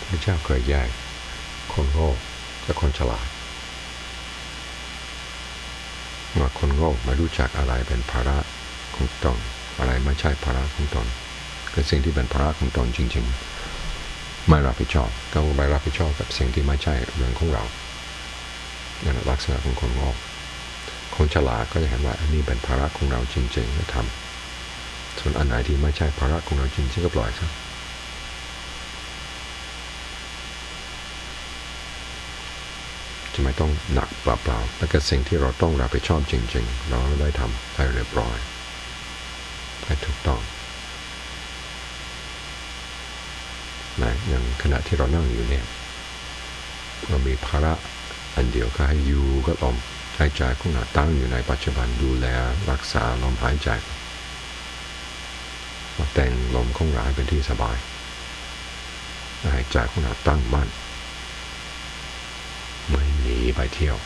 พระเจ้าเคยแยกคนโง่และคนฉลาดว่าคนโง่ไม่รู้จักอะไรเป็นภาระของตนอะไรไม่ใช่ภาระของตนคือสิ่งที่เป็นภาระของตนจริงๆไม่รับผิดชอบก็ไม่รับผิดชอบกับสิ่งที่ไม่ใช่เรื่องของเรานั่นลักษณะของคนโง่คนฉลาดก็จะเห็นว่าอันนี้เป็นภาระของเราจริงๆก็ทำส่วนอันไหนที่ไม่ใช่ภาระของเราจริงๆก็ปล่อยซะจะไม่ต้องหนักเปล่าๆแล้วก็สิ่งที่เราต้องรับผิดชอบจริงๆเราได้ทำให้เรียบร้อยให้ถูกต้องนะอย่างขณะที่เรานั่งอยู่เนี่ยเรามีภาระอันเดียวก็ให้อยู่ก็ลมหายใจของเราตั้งอยู่ในปัจจุบันดูแลรักษาลมหายใจแต่งลมของเราให้เป็นที่สบายหายใจของเราตั้งมั่นไม่หนีไปเที่ยว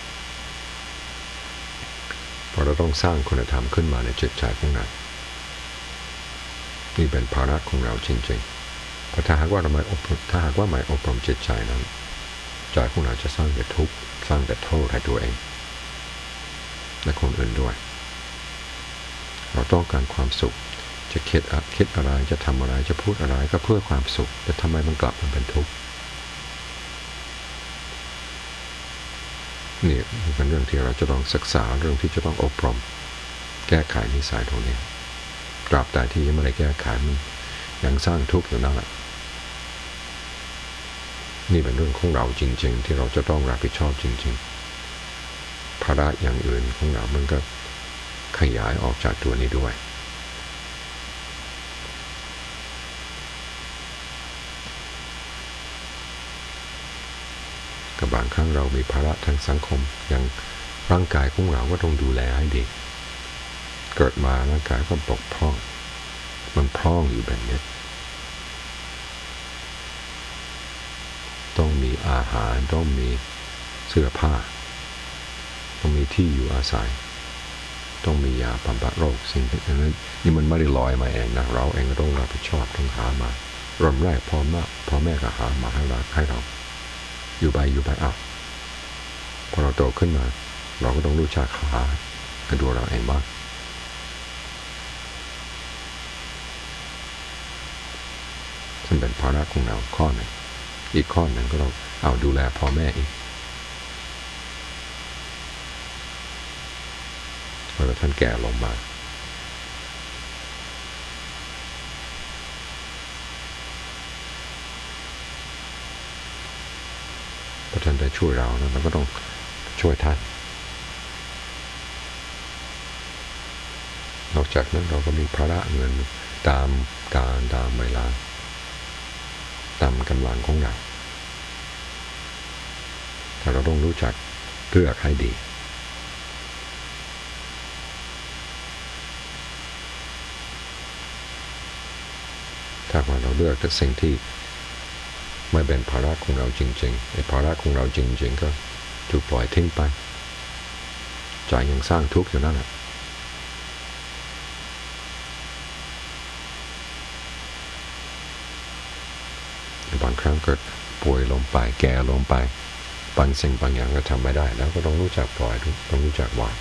เพราะเราต้องสร้างคุณธรรมขึ้นมาในจิตใจของเรานี่เป็นภาระของเราจริงๆเพราะถ้าหากว่าไม่อบรมจิตใจนั้นใจของเราจะสร้างแต่ทุกข์สร้างแต่โทษให้ตัวเองและคนอื่นด้วยเราต้องการความสุขจะคิดอะไรจะทำอะไรจะพูดอะไรก็เพื่อความสุขแต่ทำไมมันกลับมาเป็นทุกข์นี่เป็นเรื่องที่เราจะต้องศึกษาเรื่องที่จะต้องอบรมแก้ไขนิสัยตรงนี้ตราบใดที่ยังไม่ได้แก้ไขมันยังสร้างทุกข์อยู่นั่นแหละนี่เป็นเรื่องของเราจริงๆที่เราจะต้องรับผิดชอบจริงๆภาระอย่างอื่นของเรามันก็ขยายออกจากตัวนี้ด้วยกับบางครั้งเรามีภาระทางสังคมอย่างร่างกายของเราก็ต้องดูแลให้ดีเกิดมาร่างกายก็บกพร่องมันพร่องอยู่แบบนี้ต้องมีอาหารต้องมีเสื้อผ้าต้องมีที่อยู่อาศัยต้องมียาบำบัดโรคสิ่งนั้นนี่มันไม่ได้ลอยมาเองนะเราเองก็ต้องรับผิดชอบต้องหามาเริ่มแรกพ่อแม่ก็หามาให้เราอยู่ไปเอาพอเราโตขึ้นมาเราก็ต้องรู้จักหากันตัวเราเองบ้างซึ่งเป็นภาระของเราข้อหนึ่งอีกข้อหนึ่งก็ต้องเอาดูแลพ่อแม่อีกเวลาท่านแก่ลงมาพอท่านได้ช่วยเราแล้วเราก็ต้องช่วยท่านนอกจากนั้นเราก็มีภาระเงินตามการตามเวลาตามกำลังของเราแต่เราต้องรู้จักเลือกให้ดีถ้าว่าเราเลือกแต่สิ่งที่ไม่เป็นภาระของเราจริงๆไอ้ภาระของเราจริงๆก็ถูกปล่อยทิ้งไปใจยังสร้างทุกข์อยู่นั่นแหละบางครั้งเกิดป่วยลงไปแก่ลงไปบางสิ่งบางอย่างก็ทำไม่ได้แล้วก็ต้องรู้จักปล่อยต้องรู้จักวาง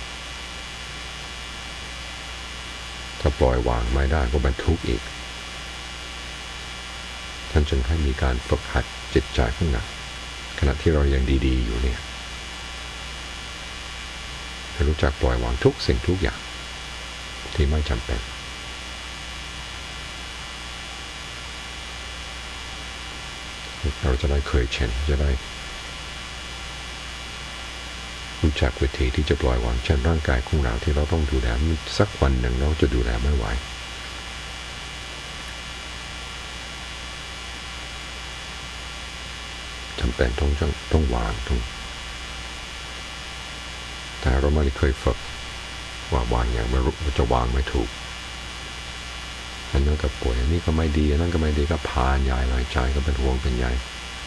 ถ้าปล่อยวางไม่ได้ก็เป็นทุกข์อีกท่านจึงให้มีการฝึกหัดจิตใจของเราขณะที่เรายังดีๆอยู่เนี่ยให้รู้จักปล่อยวางทุกสิ่งทุกอย่างที่ไม่จำเป็นเราจะได้เคยชินจะได้รู้จักวิธีที่จะปล่อยวางเช่นร่างกายของเราที่เราต้องดูแลสักวันหนึ่งเราจะดูแลไม่ไหวจำเป็นต้องวางแต่เราไม่ได้เคยฝึกว่าวางอย่างไม่รู้จะวางไม่ถูกอันนั้นก็ป่วยอันนี้ก็ไม่ดีอันนั้นก็ไม่ดีก็พานยายลอยใจก็เป็นห่วงเป็นใย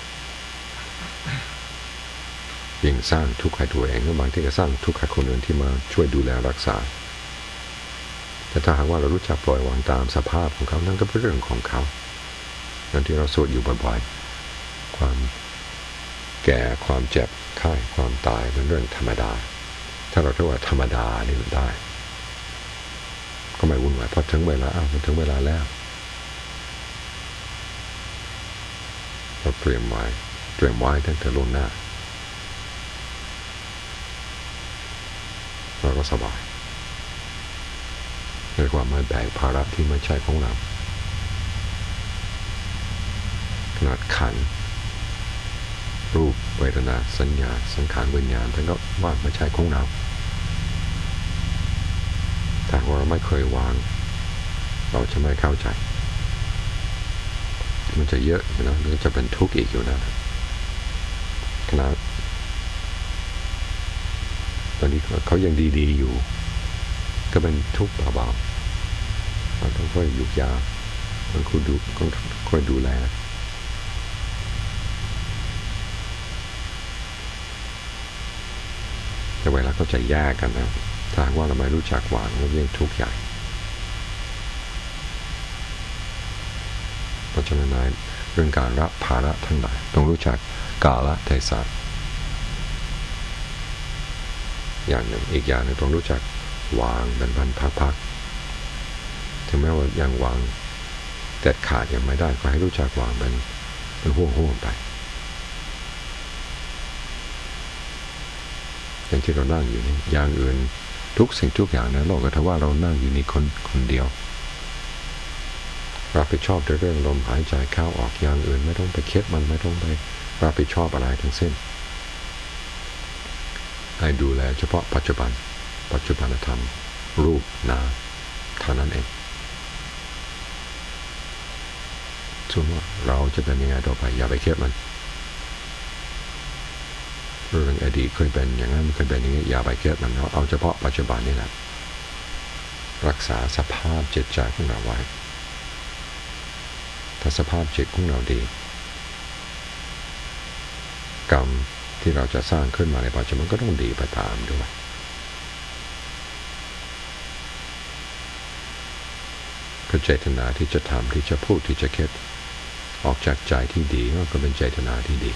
ยิ่งสร้างทุกข์ให้ตัวเองก็บางทีก็สร้างทุกข์ให้คนอื่นที่มาช่วยดูแลรักษาแต่ถ้าหากว่าเรารู้จักปล่อยวางตามสภาพของเขานั่นก็เป็นเรื่องของเขานั่นที่เราสวดอยู่บ่อยความแก่ความเจ็บไข้ความตายเป็นเรื่องธรรมดาถ้าเราเรียกว่าธรรมดานี่มันได้ก็ไม่วุ่นวายพอถึงเวลามันถึงเวลาแล้วเราเตรียมไว้ตั้งแต่ล่วงหน้าเราก็สบายเรียกว่าไม่แบกภาระที่ไม่ใช่ของเราขนาดขันรูปเวทนาสัญญาสังขารวิญญาณท่านก็ว่าไม่ใช่ของเราถ้าเราไม่เคยวางเราจะไม่เข้าใจมันจะเยอะนะหรือจะเป็นทุกข์อีกอยู่นะขนาดตอนนี้เขายังดีๆอยู่ก็เป็นทุกข์เบาๆมันต้องค่อยยุกยามันค่อยดูแลแต่เวลาเขาจะแยกกันนะถ้าว่าเราไม่รู้จักวางมันยิ่งทุกข์ใหญ่เพราะฉะนั้นเรื่องการรับภาระทั้งหลายต้องรู้จักกาลเทศะอย่างหนึ่งอีกอย่างหนึ่งต้องรู้จักวางเป็นพักๆถึงแม้ว่ายังวางเด็ดขาดยังไม่ได้ก็ให้รู้จักวางเป็นห่วงไปอย่างที่เรานั่งอยู่นี่อย่างอื่นทุกสิ่งทุกอย่างในโลกก็ถือว่าเรานั่งอยู่นี่คนเดียวรับผิดชอบในเรื่องลมหายใจเข้าออกอย่างอื่นไม่ต้องไปคิดมันไม่ต้องไปรับผิดชอบอะไรทั้งสิ้นให้ดูแลเฉพาะปัจจุบันธรรมรูปนามเท่านั้นเองส่วนว่าเราจะเป็นยังไงต่อไปอย่าไปคิดมันเรื่องอดีตเคยเป็นอย่างนั้นเคยเป็นอย่างนี้อย่าไปคิดมันเอาเฉพาะปัจจุบันนี่แหละรักษาสภาพจิตใจของเราไว้ถ้าสภาพจิตของเราดีกรรมที่เราจะสร้างขึ้นมาในปัจจุบันก็ต้องดีไปตามด้วยคือเจตนาที่จะทำที่จะพูดที่จะคิดออกจากใจที่ดีก็เป็นเจตนาที่ดี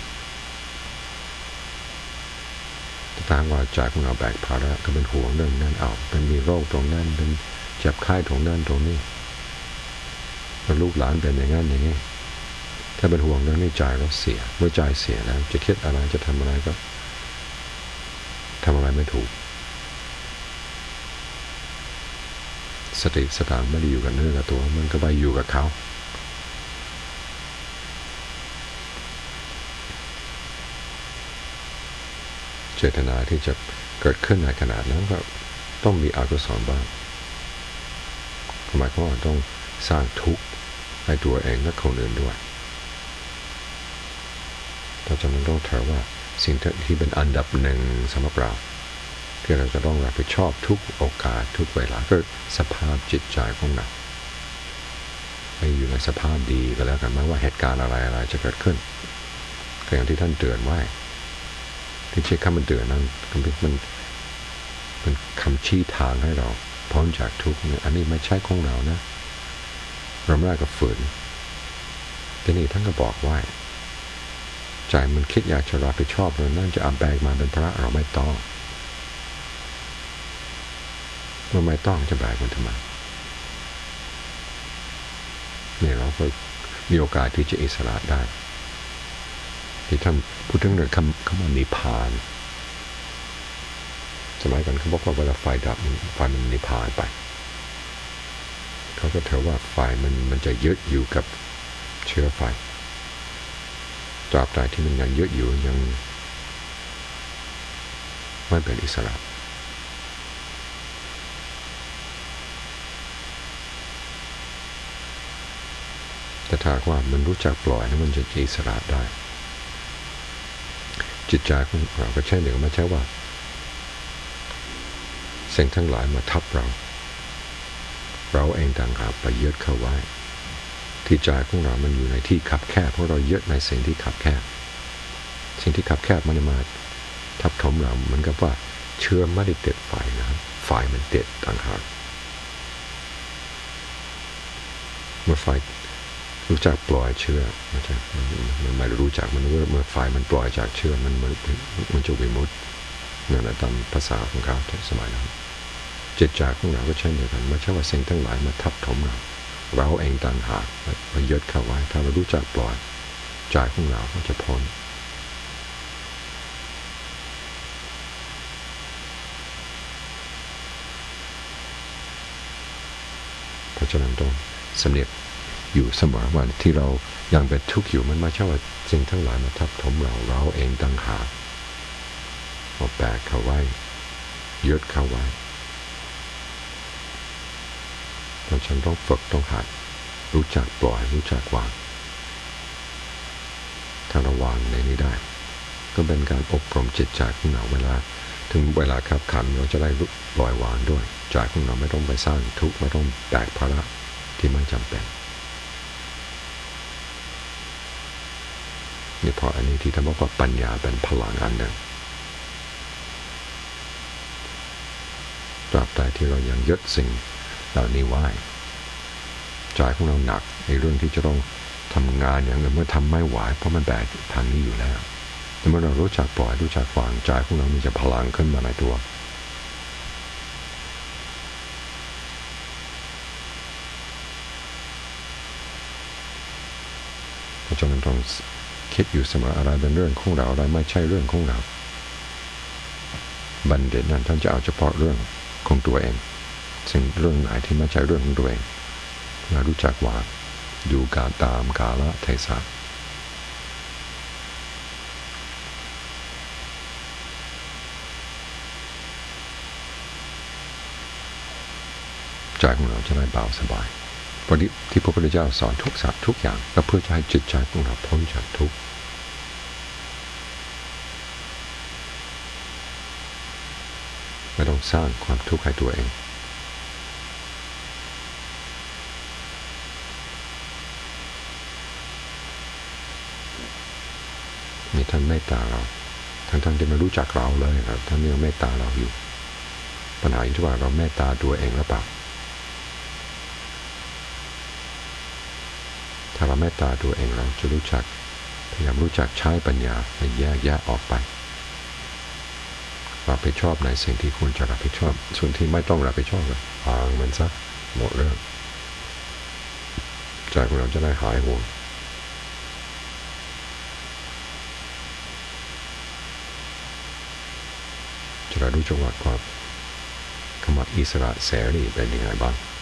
แต่ทางว่าใจของเราแบกภาระก็เป็นห่วงเรื่องนั้นเป็นมีโรคตรงนั้นเป็นเจ็บไข้ตรงนั้นตรงนี้แล้วลูกหลานเป็นอย่างนั้นอย่างนี้ถ้าเป็นห่วงเรื่องนี้ใจเราเสียเมื่อใจเสียแล้วจะคิดอะไรจะทำอะไรก็ทำอะไรไม่ถูกสติสตางค์ไม่ได้อยู่กับเนื้อกับตัวมันก็ไปอยู่กับเขาเจตนาที่จะเกิดขึ้นในขนาดนั้นก็ต้องมีอกุศลบ้างหมายความว่าต้องสร้างทุกข์ให้ตัวเองและคนอื่นด้วยเพราะฉะนั้นต้องถือว่าสิ่งที่เป็นอันดับหนึ่งสำหรับเราที่เราจะต้องรับผิดชอบทุกโอกาสทุกเวลาก็สภาพจิตใจของเราให้อยู่ในสภาพดีก็แล้วกันไม่ว่าเหตุการณ์อะไรจะเกิดขึ้นก็อย่างที่ท่านเตือนไว้ที่ใช้คำเตือนนั้นมันคำชี้ทางให้เราพ้นจากทุกข์อันนี้ไม่ใช่ของเรานะเราไม่ได้ก็ฝืนทีนี้ท่านก็บอกไว้ใจมันคิดอยากจะรับผิดชอบเรานั่นจะเอาแบกมาเป็นพระเราไม่ต้องเมื่อไม่ต้องจะแบกมันทำไมเนี่ยเราก็มีโอกาสที่จะอิสระได้ที่ท่านพูดถึงเรื่องคำว่านิพพานสมัยก่อนเขาบอกว่าเวลาไฟดับไฟมันนิพพานไปเขาก็ถือว่าไฟมันจะยึดอยู่กับเชื้อไฟตราบใดที่มันยังยึดอยู่ยังไม่เป็นอิสระแต่ถ้าว่ามันรู้จักปล่อยแล้วมันจะอิสระได้จิตใจของเราก็ใช่เดียวไม่ใช่ว่าสิ่งทั้งหลายมาทับเราเองต่างหากไปยึดเข้าไว้ที่ใจของเรามันอยู่ในที่คับแคบเพราะเรายึดในสิ่งที่คับแคบสิ่งที่คับแคบมันมาทับถมเราเหมือนกับว่าเชื้อไม่ได้ติดไฟนะครับไฟมันติดต่างหากเมื่อไฟรู้จักปล่อยเชื่อมันไม่รู้จักมันเมื่อไฟมันปล่อยจากเชื่อมันจะวิมุตตินั่นแหละตามภาษาของเขาสมัยนั้นจิตใจของเราก็เช่นเดียวกันไม่ใช่ว่าสิ่งทั้งหลายมาทับถมเราเองต่างหากมายึดเข้าไว้ถ้าเรารู้จักปล่อยใจของเราก็จะพ้นเพราะฉะนั้นต้องสำเนียกอยู่เสมอว่าที่เรายังเป็นทุกข์อยู่มันไม่ใช่ว่าสิ่งทั้งหลายมาทับถมเราเองต่างหากเอาแบกเข้าไว้ยึดเข้าไว้เพราะฉะนั้นต้องฝึกต้องหัดรู้จักปล่อยรู้จักวางถ้าเราวางในนี้ได้ก็เป็นการอบรมจิตใจของเราเวลาถึงเวลาขับขันเราจะได้ปล่อยวางด้วยใจของเราไม่ต้องไปสร้างทุกข์ไม่ต้องแบกภาระที่ไม่จำเป็นนี่เพราะอันนี้ที่ท่านบอกว่าปัญญาเป็นพลังอันหนึ่งตราบใดที่เรายังยึดสิ่งเหล่านี้ไว้ใจของเราหนักในเรื่องที่จะต้องทำงานอย่างอื่นเมื่อทำไม่ไหวเพราะมันแบกทางนี้อยู่แล้วแต่เมื่อเรารู้จักปล่อยรู้จักวางใจของเรามีจะพลังขึ้นมาในตัวเพราะฉะนั้นต้องคิดอยู่เสมออะไรเป็นเรื่องของเราอะไรไม่ใช่เรื่องของเราบัณฑิตนั้นท่านจะเอาเฉพาะเรื่องของตัวเองสิ่งเรื่องไหนที่ไม่ใช่เรื่องของตัวเองเรารู้จักวางดูการตามกาลเทศะใจของเราจะได้เบาสบายเพราะที่พระพุทธเจ้าสอนทุกสัตว์ทุกอย่างก็เพื่อจะให้จิตใจของเราพ้นจากทุกข์ไม่ต้องสร้างความทุกข์ให้ตัวเองมีท่านเมตตาเราทั้งที่ไม่รู้จักเราเลยครับท่านยังเมตตาเราอยู่ปัญหาอยู่ที่ว่าเราเมตตาตัวเองหรือเปล่าถ้าเราเมตตาตัวเองเราจะรู้จักพยายามรู้จักใช้ปัญญาให้แยกแยะออกไปรับผิดชอบในสิ่งที่ควรจะรับผิดชอบส่วนที่ไม่ต้องรับผิดชอบก็วางมันซะหมดเรื่องใจของเราจะได้หายห่วงจะได้รู้จักว่าความคำว่าอิสระเสรีเป็นยังไงบ้าง